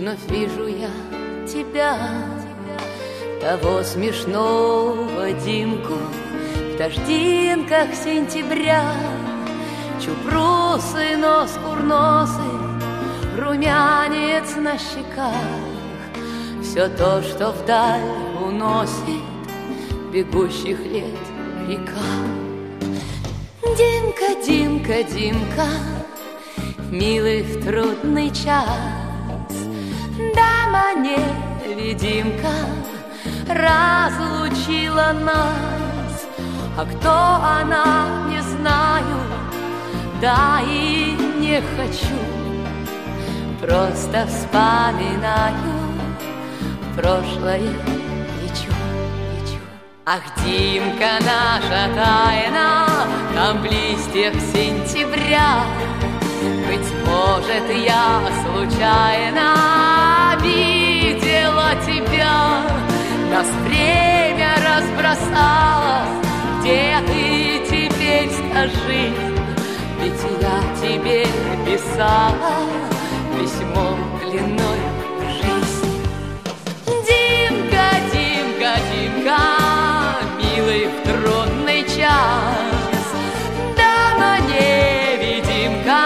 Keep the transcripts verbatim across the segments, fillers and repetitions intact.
вновь вижу я тебя, того смешного Димку, в дождинках сентября. Чупрусый нос курносый, румянец на щеках, все то, что вдаль уносит бегущих лет река. Димка, Димка, Димка, милый в трудный час, дама-невидимка разлучила нас. А кто она, не знаю, да и не хочу, просто вспоминаю прошлое, лечу, лечу. Ах, Димка наша тайна, там в листьях сентября. Быть может, я случайно видела тебя, нас время разбросало. Где ты теперь, скажи, ведь я тебе писала письмо длиной в жизнь. Димка, Димка, Димка, милый в трудный час, дама-невидимка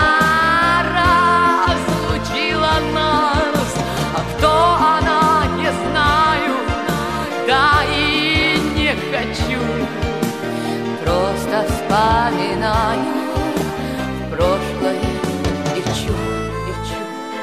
разлучила нас. А кто она, не знаю, да и не хочу, просто вспоминаю прошлое, лечу, лечу,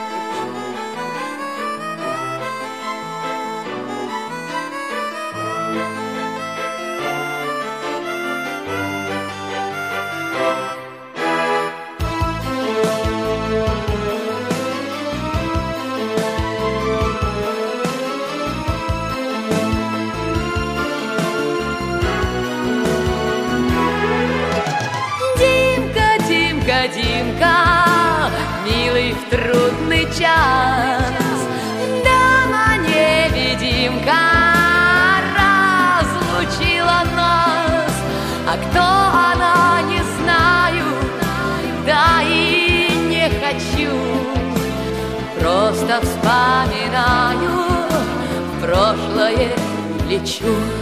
Димка, милый в трудный час, дама-невидимка разлучила нас. А кто она, не знаю, да и не хочу, просто вспоминаю прошлое, лечу.